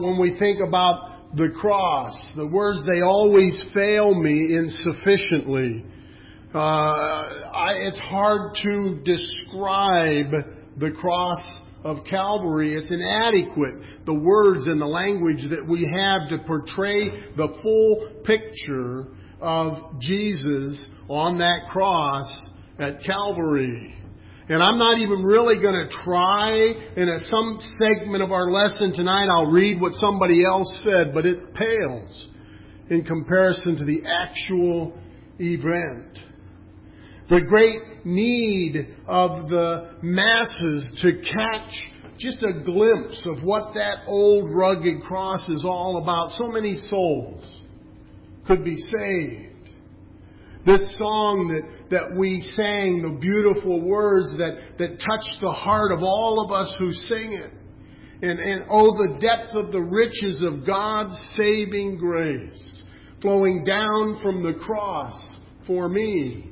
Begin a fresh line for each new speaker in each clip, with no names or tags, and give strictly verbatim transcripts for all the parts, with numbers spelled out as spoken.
when we think about the cross. The words, they always fail me insufficiently. Uh, I, it's hard to describe the cross of Calvary. It's inadequate, the words and the language that we have to portray the full picture of Jesus on that cross at Calvary. And I'm not even really going to try. In a, some segment of our lesson tonight, I'll read what somebody else said, but it pales in comparison to the actual event. The great need of the masses to catch just a glimpse of what that old rugged cross is all about. So many souls could be saved. This song that, that we sang, the beautiful words that, that touch the heart of all of us who sing it. And, and oh, the depth of the riches of God's saving grace flowing down from the cross for me.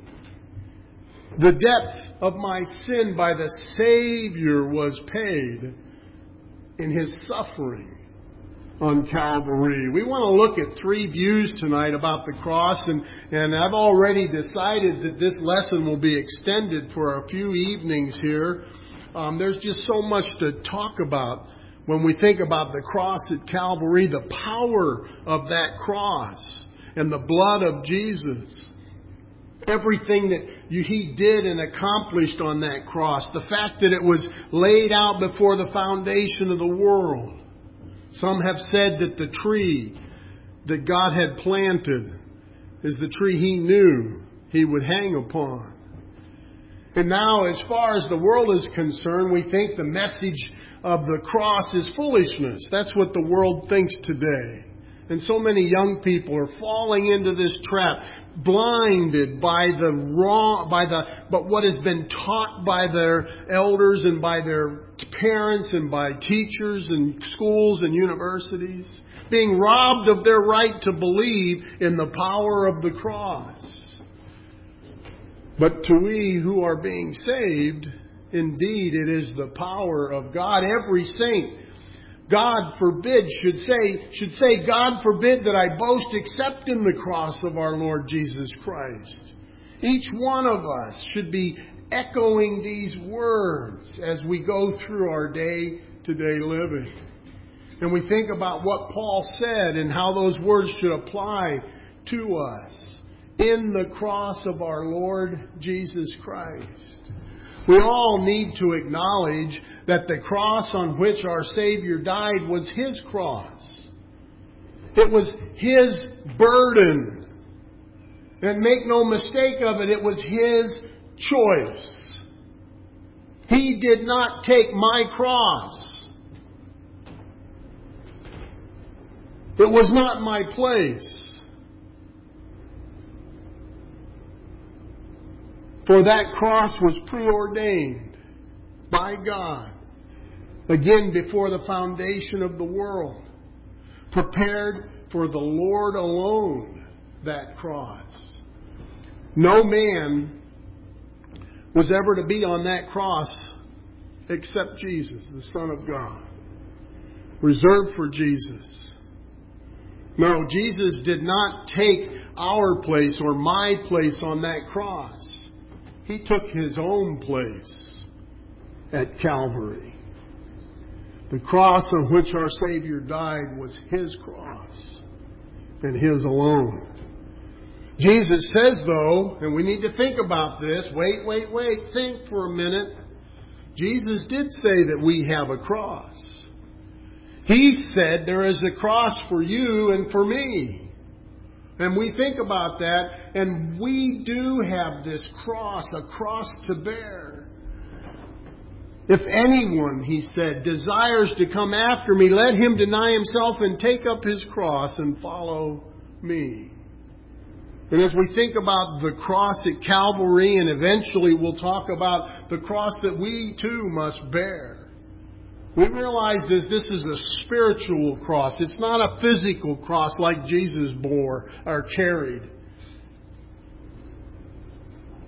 The depth of my sin by the Savior was paid in His suffering on Calvary. We want to look at three views tonight about the cross, and, and I've already decided that this lesson will be extended for a few evenings here. Um, there's just so much to talk about when we think about the cross at Calvary, the power of that cross and the blood of Jesus. Everything that you, He did and accomplished on that cross. The fact that it was laid out before the foundation of the world. Some have said that the tree that God had planted is the tree He knew He would hang upon. And now, as far as the world is concerned, we think the message of the cross is foolishness. That's what the world thinks today. And so many young people are falling into this trap, blinded by the wrong, by the, but what has been taught by their elders and by their parents and by teachers and schools and universities, being robbed of their right to believe in the power of the cross. But to we who are being saved, indeed it is the power of God. Every saint, God forbid, should say, should say, God forbid that I boast except in the cross of our Lord Jesus Christ. Each one of us should be echoing these words as we go through our day-to-day living. And we think about what Paul said and how those words should apply to us in the cross of our Lord Jesus Christ. We all need to acknowledge that the cross on which our Savior died was His cross. It was His burden. And make no mistake of it, it was His choice. He did not take my cross. It was not my place. For that cross was preordained by God, again before the foundation of the world, prepared for the Lord alone, that cross. No man was ever to be on that cross except Jesus, the Son of God, reserved for Jesus. No, Jesus did not take our place or my place on that cross. He took His own place at Calvary. The cross on which our Savior died was His cross and His alone. Jesus says, though, and we need to think about this, wait, wait, wait, think for a minute. Jesus did say that we have a cross. He said there is a cross for you and for me. And we think about that, and we do have this cross, a cross to bear. If anyone, He said, desires to come after me, let him deny himself and take up his cross and follow me. And as we think about the cross at Calvary, and eventually we'll talk about the cross that we too must bear, we realize that this is a spiritual cross. It's not a physical cross like Jesus bore or carried.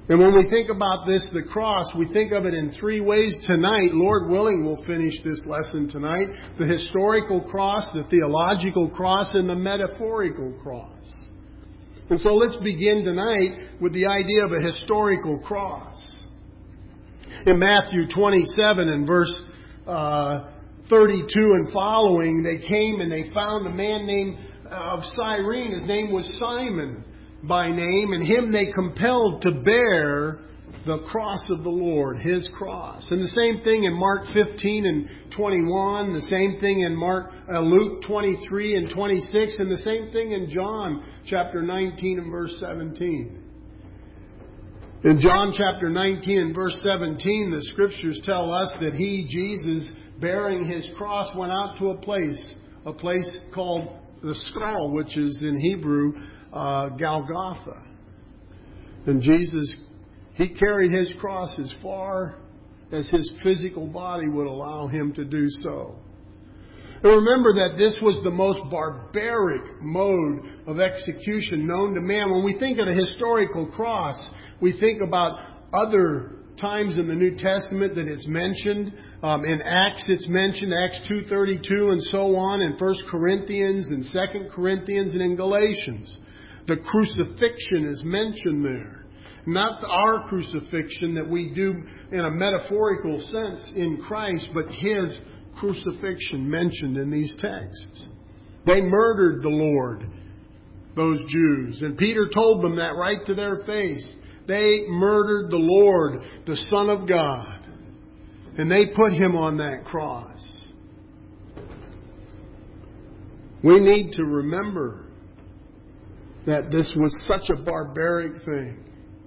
And when we think about this, the cross, we think of it in three ways tonight. Lord willing, we'll finish this lesson tonight. The historical cross, the theological cross, and the metaphorical cross. And so let's begin tonight with the idea of a historical cross. In Matthew twenty-seven and verse uh, thirty-two and following, they came and they found a man named uh, of Cyrene. His name was Simon by name, and him they compelled to bear the cross of the Lord, His cross. And the same thing in Mark fifteen and twenty-one, the same thing in Mark, uh, Luke twenty-three and twenty-six, and the same thing in John chapter nineteen and verse seventeen. In John chapter nineteen and verse seventeen, the Scriptures tell us that He, Jesus, bearing His cross, went out to a place, a place called the skull, which is in Hebrew, Uh, Golgotha. And Jesus, He carried His cross as far as His physical body would allow Him to do so. And remember that this was the most barbaric mode of execution known to man. When we think of the historical cross, we think about other times in the New Testament that it's mentioned. Um, in Acts it's mentioned, Acts two thirty-two and so on, in First Corinthians and Second Corinthians and in Galatians. The crucifixion is mentioned there. Not our crucifixion that we do in a metaphorical sense in Christ, but His crucifixion mentioned in these texts. They murdered the Lord, those Jews. And Peter told them that right to their face. They murdered the Lord, the Son of God. And they put Him on that cross. We need to remember that this was such a barbaric thing.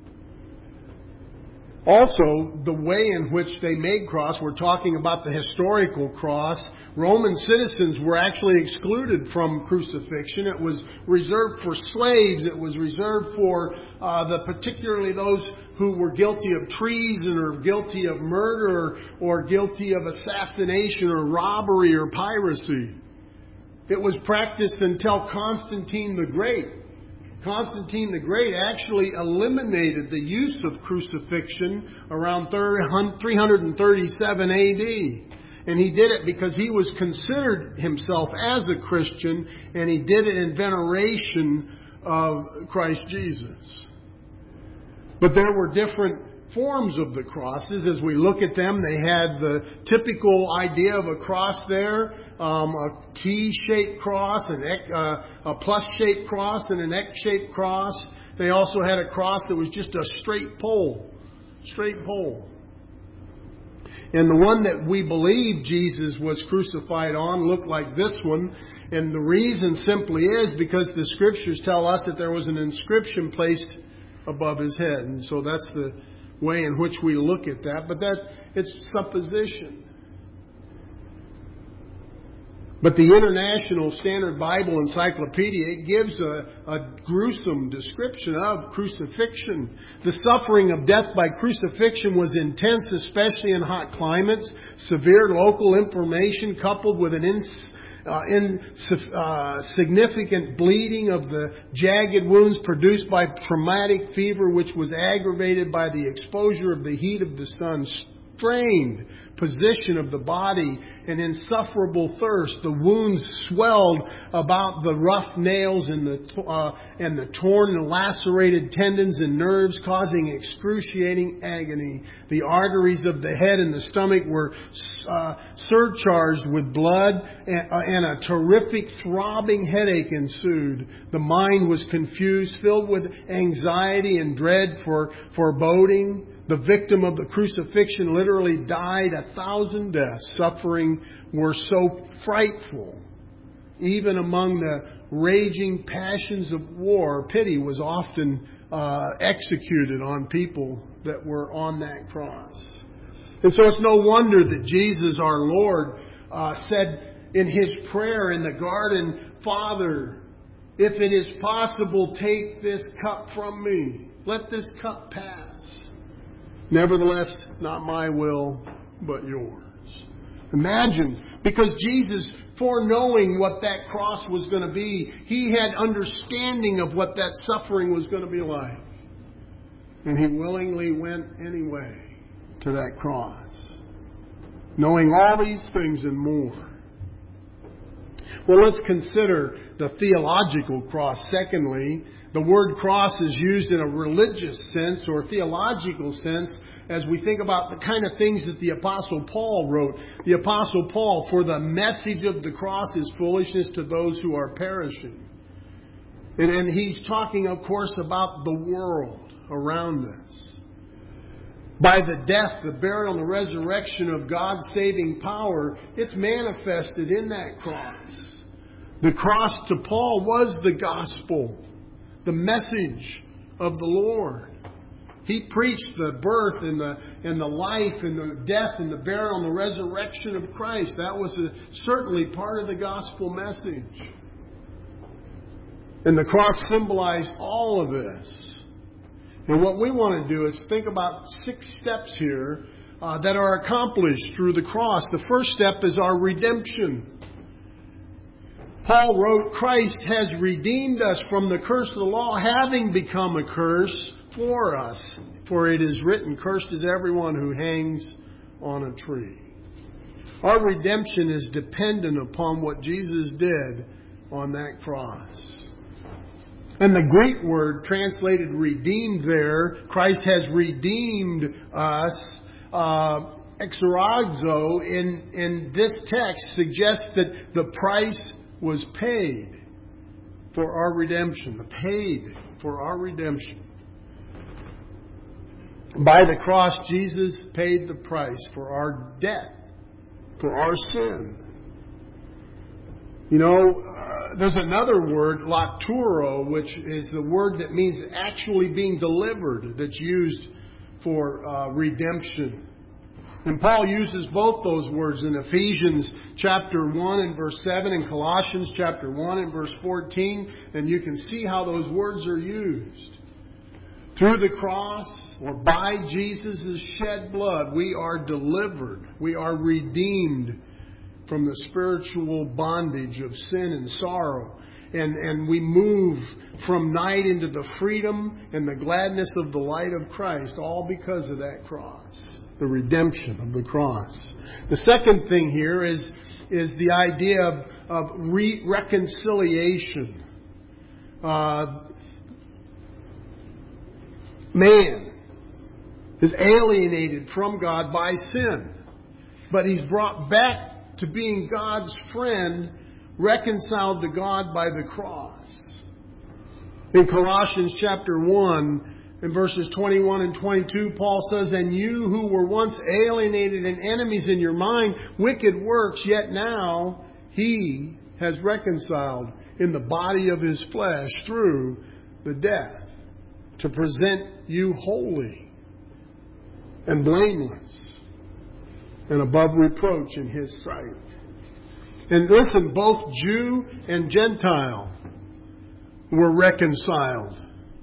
Also, the way in which they made cross, we're talking about the historical cross. Roman citizens were actually excluded from crucifixion. It was reserved for slaves. It was reserved for uh, the particularly those who were guilty of treason or guilty of murder or guilty of assassination or robbery or piracy. It was practiced until Constantine the Great. Constantine the Great actually eliminated the use of crucifixion around three thirty-seven A D. And he did it because he was considered himself as a Christian, and he did it in veneration of Christ Jesus. But there were different forms of the crosses. As we look at them, they had the typical idea of a cross there, um, a T-shaped cross, an uh, a plus-shaped cross, and an X-shaped cross. They also had a cross that was just a straight pole, straight pole. And the one that we believe Jesus was crucified on looked like this one. And the reason simply is because the Scriptures tell us that there was an inscription placed above His head. And so that's the way in which we look at that. But that it's supposition. But the International Standard Bible Encyclopedia, it gives a, a gruesome description of crucifixion. The suffering of death by crucifixion was intense, especially in hot climates. Severe local inflammation coupled with an in, uh, in, uh, significant bleeding of the jagged wounds produced by traumatic fever, which was aggravated by the exposure of the heat of the sun. Strained position of the body and insufferable thirst. The wounds swelled about the rough nails and the uh, and the torn and lacerated tendons and nerves, causing excruciating agony. The arteries of the head and the stomach were uh, surcharged with blood, and, uh, and a terrific throbbing headache ensued. The mind was confused, filled with anxiety and dread for foreboding. The victim of the crucifixion literally died a thousand deaths. Suffering were so frightful. Even among the raging passions of war, pity was often uh, executed on people that were on that cross. And so it's no wonder that Jesus, our Lord, uh, said in His prayer in the garden, "Father, if it is possible, take this cup from me. Let this cup pass. Nevertheless, not my will, but yours." Imagine, because Jesus, foreknowing what that cross was going to be, He had understanding of what that suffering was going to be like. And He willingly went anyway to that cross, knowing all these things and more. Well, let's consider the theological cross. Secondly, the word cross is used in a religious sense or theological sense as we think about the kind of things that the Apostle Paul wrote. The Apostle Paul, for the message of the cross is foolishness to those who are perishing. And, and he's talking, of course, about the world around us. By the death, the burial, and the resurrection of God's saving power, it's manifested in that cross. The cross to Paul was the gospel, the message of the Lord. He preached the birth and the and the life and the death and the burial and the resurrection of Christ. That was a, certainly part of the gospel message. And the cross symbolized all of this. And what we want to do is think about six steps here uh, that are accomplished through the cross. The first step is our redemption. Paul wrote, Christ has redeemed us from the curse of the law, having become a curse for us. For it is written, cursed is everyone who hangs on a tree. Our redemption is dependent upon what Jesus did on that cross. And the Greek word translated redeemed there, Christ has redeemed us, uh, exorazo, in, in this text suggests that the price was paid for our redemption. Paid for our redemption. By the cross, Jesus paid the price for our debt, for our sin. You know, uh, there's another word, laturo, which is the word that means actually being delivered, that's used for uh, redemption. And Paul uses both those words in Ephesians chapter one and verse seven and Colossians chapter one and verse fourteen. And you can see how those words are used. Through the cross or by Jesus' shed blood, we are delivered. We are redeemed from the spiritual bondage of sin and sorrow. And, and we move from night into the freedom and the gladness of the light of Christ, all because of that cross. The redemption of the cross. The second thing here is, is the idea of, of re- reconciliation. Uh, man is alienated from God by sin, but he's brought back to being God's friend, reconciled to God by the cross. In Colossians chapter one, in verses twenty-one and twenty-two, Paul says, and you who were once alienated and enemies in your mind, wicked works, yet now He has reconciled in the body of His flesh through the death to present you holy and blameless and above reproach in His sight. And listen, both Jew and Gentile were reconciled.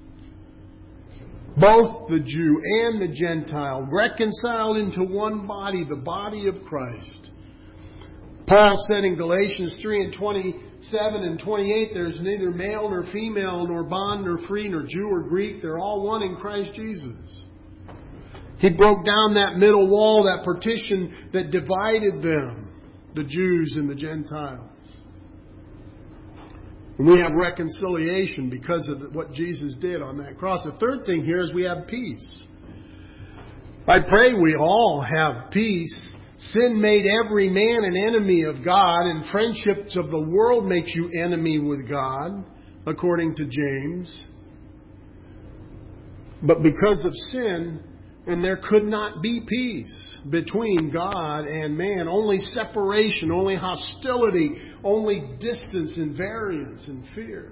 Both the Jew and the Gentile reconciled into one body, the body of Christ. Paul said in Galatians three and twenty-seven and twenty-eight, there's neither male nor female, nor bond nor free, nor Jew or Greek. They're all one in Christ Jesus. He broke down that middle wall, that partition that divided them, the Jews and the Gentiles. And we have reconciliation because of what Jesus did on that cross. The third thing here is we have peace. I pray we all have peace. Sin made every man an enemy of God, and friendships of the world makes you enemy with God, according to James. But because of sin, and there could not be peace between God and man. Only separation, only hostility, only distance and variance and fear.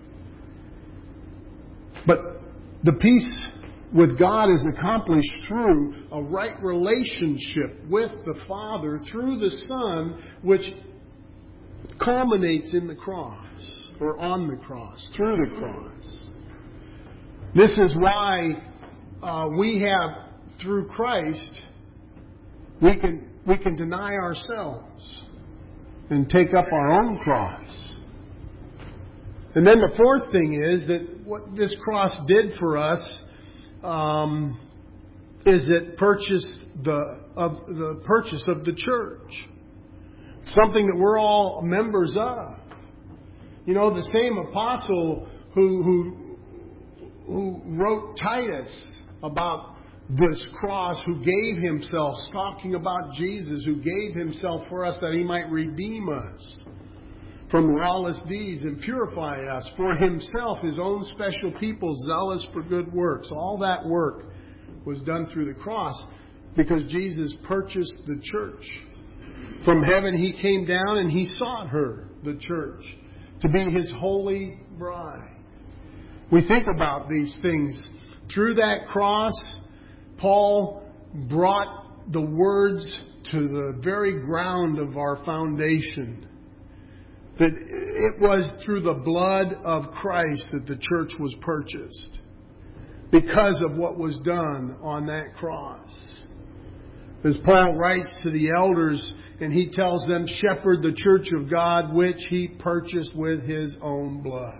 But the peace with God is accomplished through a right relationship with the Father through the Son, which culminates in the cross, or on the cross, through the cross. This is why uh, we have, through Christ, we can we can deny ourselves and take up our own cross. And then the fourth thing is that what this cross did for us, um, is it purchased the of the purchase of the church. Something that we're all members of. You know, the same apostle who who who wrote Titus about this cross, who gave himself, talking about Jesus, who gave himself for us that he might redeem us from lawless deeds and purify us for himself, his own special people, zealous for good works. All that work was done through the cross because Jesus purchased the church. From heaven he came down and he sought her, the church, to be his holy bride. We think about these things. Through that cross, Paul brought the words to the very ground of our foundation. That it was through the blood of Christ that the church was purchased. Because of what was done on that cross. As Paul writes to the elders and he tells them, shepherd the church of God which he purchased with his own blood.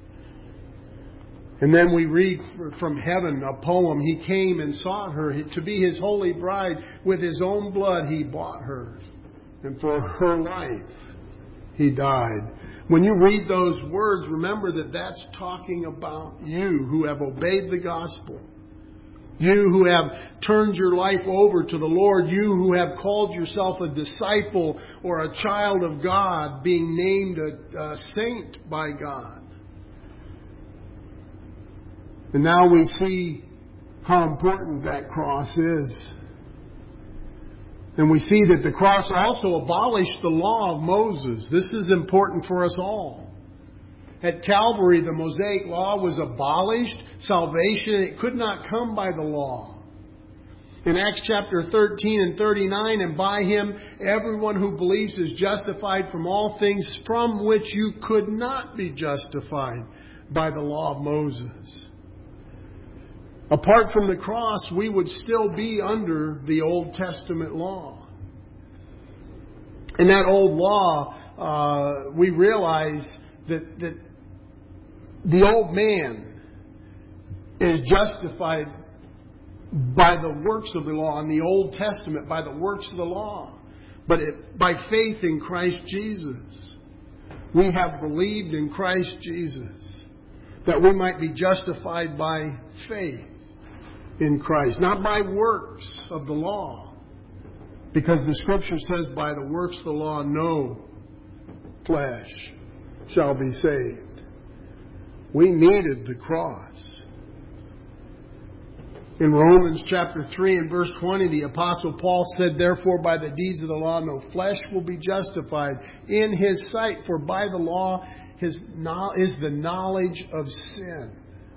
And then we read from heaven a poem. He came and sought her to be his holy bride. With his own blood he bought her. And for her life he died. When you read those words, remember that that's talking about you who have obeyed the gospel. You who have turned your life over to the Lord. You who have called yourself a disciple or a child of God, being named a, a saint by God. And now we see how important that cross is. And we see that the cross also abolished the law of Moses. This is important for us all. At Calvary, the Mosaic law was abolished. Salvation, it could not come by the law. In Acts chapter thirteen and thirty-nine, and by him everyone who believes is justified from all things from which you could not be justified by the law of Moses. Apart from the cross, we would still be under the Old Testament law. In that old law, uh, we realize that, that the old man is justified by the works of the law. In the Old Testament, by the works of the law. But it, by faith in Christ Jesus. We have believed in Christ Jesus. That we might be justified by faith in Christ, not by works of the law. Because the Scripture says, by the works of the law, no flesh shall be saved. We needed the cross. In Romans chapter three and verse twenty, the Apostle Paul said, therefore by the deeds of the law no flesh will be justified in his sight, for by the law his is the knowledge of sin.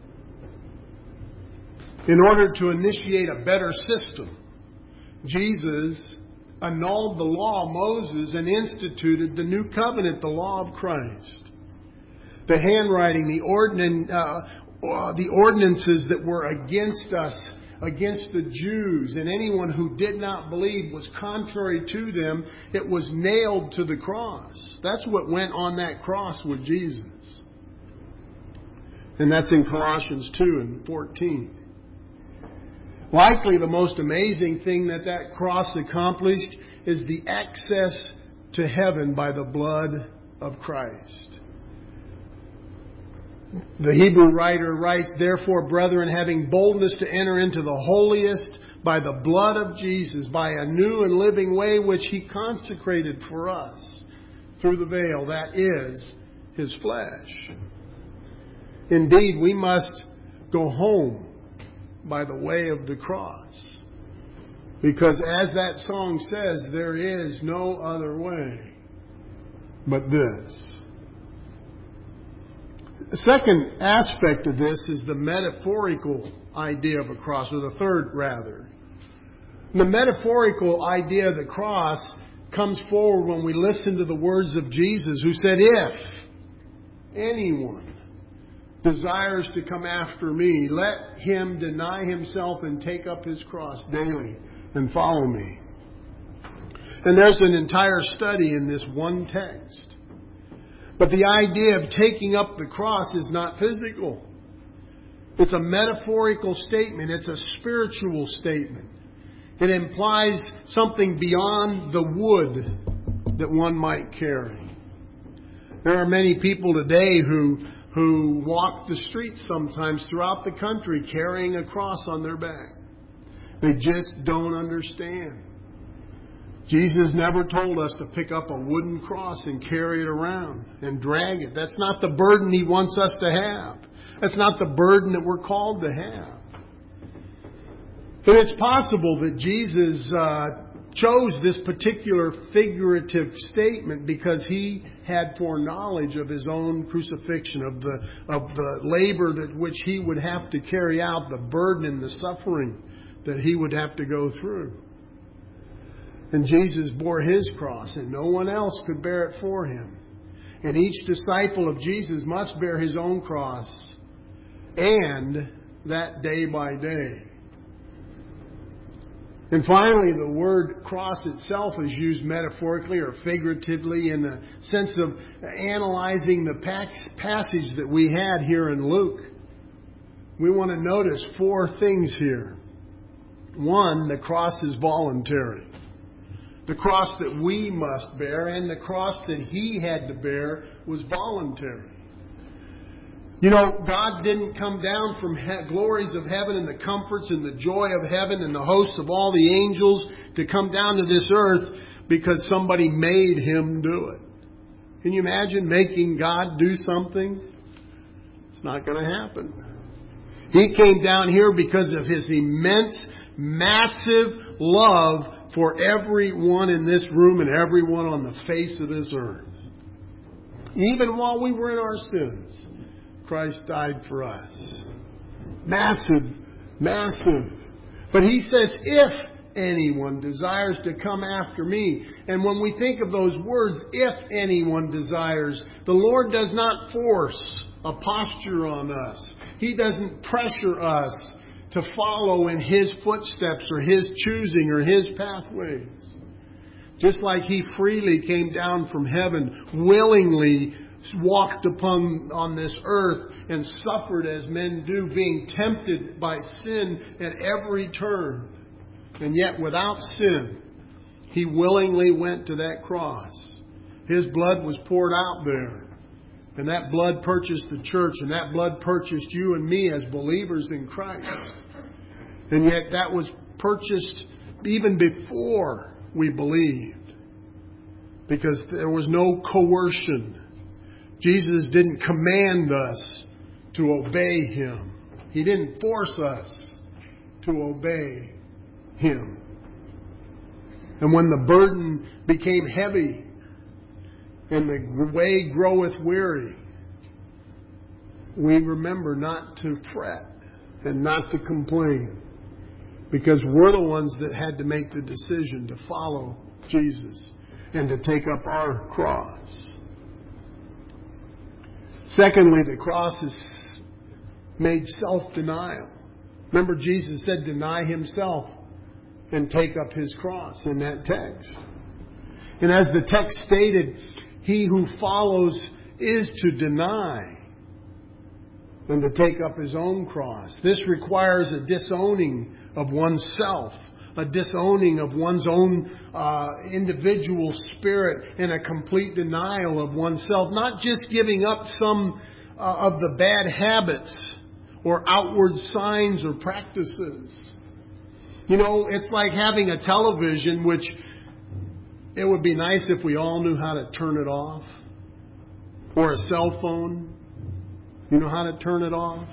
In order to initiate a better system, Jesus annulled the law of Moses and instituted the new covenant, the law of Christ. The handwriting, the, ordin- uh, the ordinances that were against us, against the Jews, and anyone who did not believe was contrary to them, it was nailed to the cross. That's what went on that cross with Jesus. And that's in Colossians two and fourteen. Likely the most amazing thing that that cross accomplished is the access to heaven by the blood of Christ. The Hebrew writer writes, therefore, brethren, having boldness to enter into the holiest by the blood of Jesus, by a new and living way which he consecrated for us through the veil, that is his flesh. Indeed, we must go home by the way of the cross. Because as that song says, there is no other way but this. The second aspect of this is the metaphorical idea of a cross, or the third rather. The metaphorical idea of the cross comes forward when we listen to the words of Jesus, who said, if anyone desires to come after me, let him deny himself and take up his cross daily and follow me. And there's an entire study in this one text. But the idea of taking up the cross is not physical. It's a metaphorical statement. It's a spiritual statement. It implies something beyond the wood that one might carry. There are many people today who who walk the streets sometimes throughout the country carrying a cross on their back. They just don't understand. Jesus never told us to pick up a wooden cross and carry it around and drag it. That's not the burden He wants us to have. That's not the burden that we're called to have. But it's possible that Jesus uh, chose this particular figurative statement because He had foreknowledge of His own crucifixion, of the of the labor that which He would have to carry out, the burden and the suffering that He would have to go through. And Jesus bore His cross, and no one else could bear it for Him. And each disciple of Jesus must bear his own cross, and that day by day. And finally, the word cross itself is used metaphorically or figuratively in the sense of analyzing the passage that we had here in Luke. We want to notice four things here. One, the cross is voluntary. The cross that we must bear and the cross that He had to bear was voluntary. You know, God didn't come down from he- glories of heaven and the comforts and the joy of heaven and the hosts of all the angels to come down to this earth because somebody made Him do it. Can you imagine making God do something? It's not going to happen. He came down here because of His immense, massive love for everyone in this room and everyone on the face of this earth. Even while we were in our sins, Christ died for us. Massive, massive. But He says, if anyone desires to come after me. And when we think of those words, if anyone desires, the Lord does not force a posture on us. He doesn't pressure us to follow in His footsteps or His choosing or His pathways. Just like He freely came down from heaven, willingly walked upon on this earth and suffered as men do, being tempted by sin at every turn. And yet without sin, He willingly went to that cross. His blood was poured out there. And that blood purchased the church, and that blood purchased you and me as believers in Christ. And yet that was purchased even before we believed, because there was no coercion. Jesus didn't command us to obey Him. He didn't force us to obey Him. And when the burden became heavy and the way groweth weary, we remember not to fret and not to complain, because we're the ones that had to make the decision to follow Jesus and to take up our cross. Secondly, the cross is made self-denial. Remember, Jesus said, deny Himself and take up His cross in that text. And as the text stated, he who follows is to deny and to take up his own cross. This requires a disowning of oneself, a disowning of one's own uh, individual spirit, and a complete denial of oneself. Not just giving up some uh, of the bad habits or outward signs or practices. You know, it's like having a television, which it would be nice if we all knew how to turn it off. Or a cell phone. You know how to turn it off?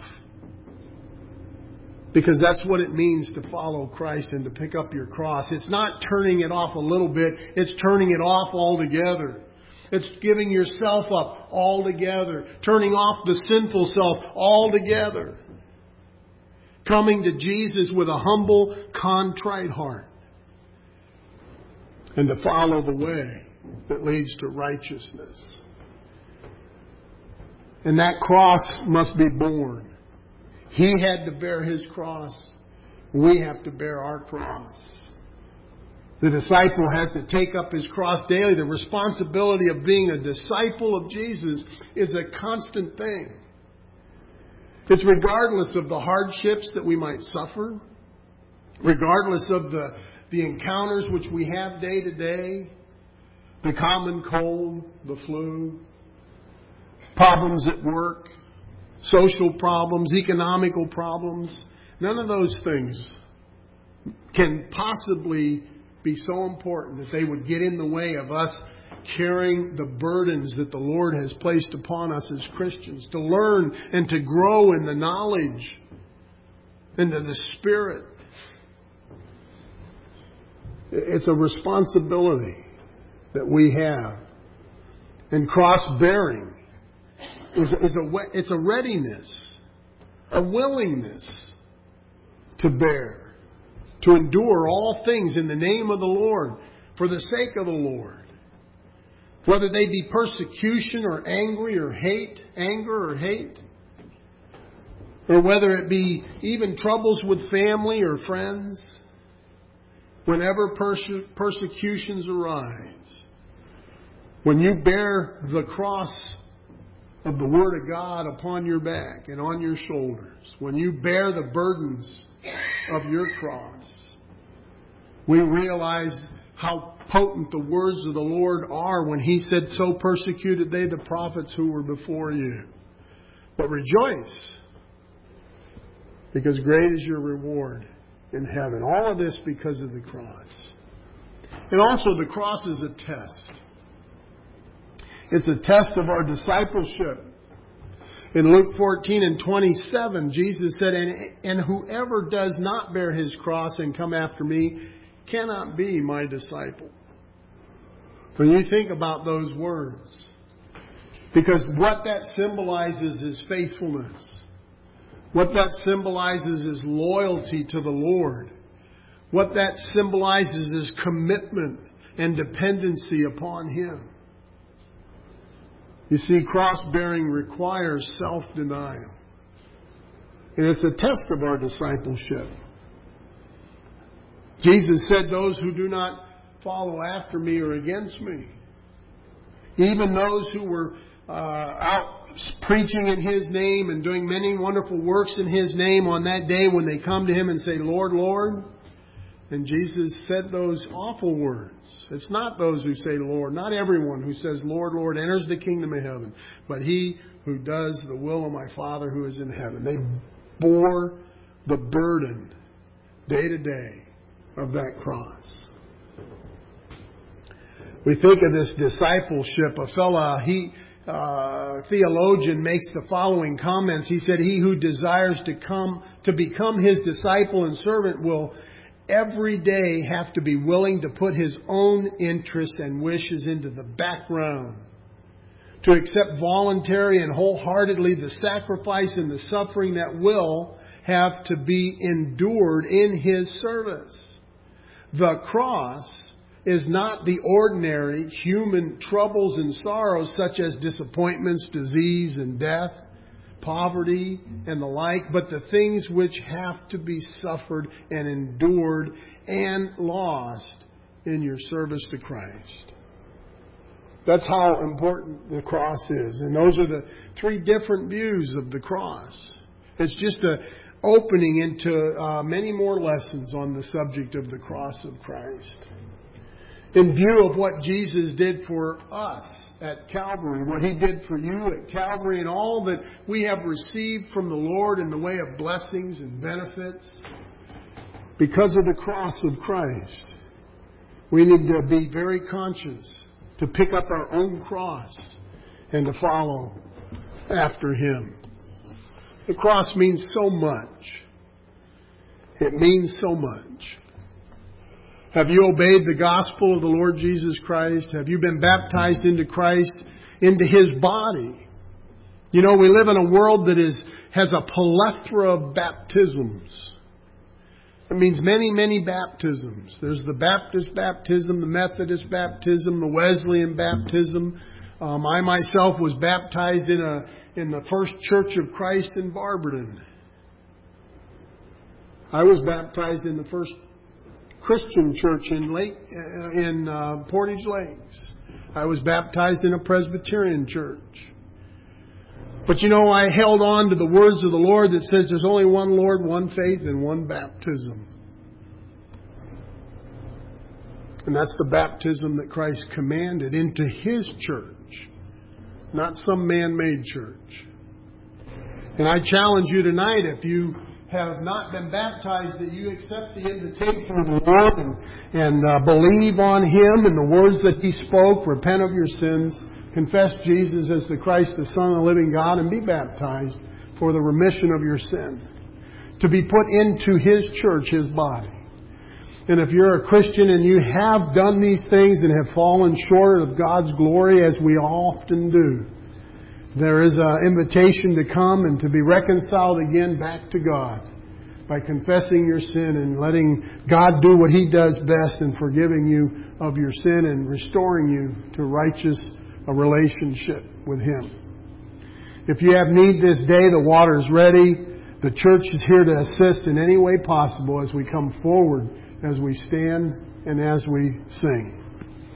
Because that's what it means to follow Christ and to pick up your cross. It's not turning it off a little bit. It's turning it off altogether. It's giving yourself up altogether. Turning off the sinful self altogether. Coming to Jesus with a humble, contrite heart. And to follow the way that leads to righteousness. And that cross must be borne. He had to bear His cross. We have to bear our cross. The disciple has to take up his cross daily. The responsibility of being a disciple of Jesus is a constant thing. It's regardless of the hardships that we might suffer, regardless of the, the encounters which we have day to day, the common cold, the flu, problems at work, social problems, economical problems. None of those things can possibly be so important that they would get in the way of us carrying the burdens that the Lord has placed upon us as Christians, to learn and to grow in the knowledge and in the Spirit. It's a responsibility that we have. And cross-bearing is, is a, it's a readiness, a willingness to bear, to endure all things in the name of the Lord, for the sake of the Lord. Whether they be persecution or angry or hate, anger or hate, or whether it be even troubles with family or friends, whenever perse- persecutions arise, when you bear the cross of the Word of God upon your back and on your shoulders, when you bear the burdens of your cross, we realize how potent the words of the Lord are when He said, "So persecuted they the prophets who were before you. But rejoice, because great is your reward in heaven." All of this because of the cross. And also the cross is a test. It's a test of our discipleship. In Luke fourteen and twenty-seven, Jesus said, and, and whoever does not bear his cross and come after me cannot be my disciple. When you think about those words, because what that symbolizes is faithfulness. What that symbolizes is loyalty to the Lord. What that symbolizes is commitment and dependency upon Him. You see, cross-bearing requires self-denial. And it's a test of our discipleship. Jesus said, "Those who do not follow after me are against me." Even those who were uh, out preaching in His name and doing many wonderful works in His name, on that day when they come to Him and say, "Lord, Lord," and Jesus said those awful words. It's not those who say Lord. Not everyone who says Lord, Lord enters the kingdom of heaven, but he who does the will of my Father who is in heaven. They bore the burden day to day of that cross. We think of this discipleship. A fella, he, uh, theologian makes the following comments. He said, "He who desires to come to become His disciple and servant will every day have to be willing to put his own interests and wishes into the background, to accept voluntary and wholeheartedly the sacrifice and the suffering that will have to be endured in His service." The cross is not the ordinary human troubles and sorrows such as disappointments, disease and death, poverty and the like, but the things which have to be suffered and endured and lost in your service to Christ. That's how important the cross is. And those are the three different views of the cross. It's just an opening into uh, many more lessons on the subject of the cross of Christ. In view of what Jesus did for us at Calvary, what He did for you at Calvary, and all that we have received from the Lord in the way of blessings and benefits, because of the cross of Christ, we need to be very conscious to pick up our own cross and to follow after Him. The cross means so much. It means so much. Have you obeyed the gospel of the Lord Jesus Christ? Have you been baptized into Christ, into His body? You know, we live in a world that is has a plethora of baptisms. It means many, many baptisms. There's the Baptist baptism, the Methodist baptism, the Wesleyan baptism. Um, I myself was baptized in a in the First Church of Christ in Barberton. I was baptized in the First Christian Church in Lake in uh, Portage Lakes. I was baptized in a Presbyterian church. But you know, I held on to the words of the Lord that says there's only one Lord, one faith, and one baptism. And that's the baptism that Christ commanded into His church, not some man-made church. And I challenge you tonight, if you have not been baptized, that you accept the invitation of the Lord and, and uh, believe on Him and the words that He spoke, repent of your sins, confess Jesus as the Christ, the Son of the living God, and be baptized for the remission of your sin. To be put into His church, His body. And if you're a Christian and you have done these things and have fallen short of God's glory, as we often do, there is an invitation to come and to be reconciled again back to God by confessing your sin and letting God do what He does best in forgiving you of your sin and restoring you to righteous a relationship with Him. If you have need this day, the water is ready. The church is here to assist in any way possible as we come forward, as we stand and as we sing.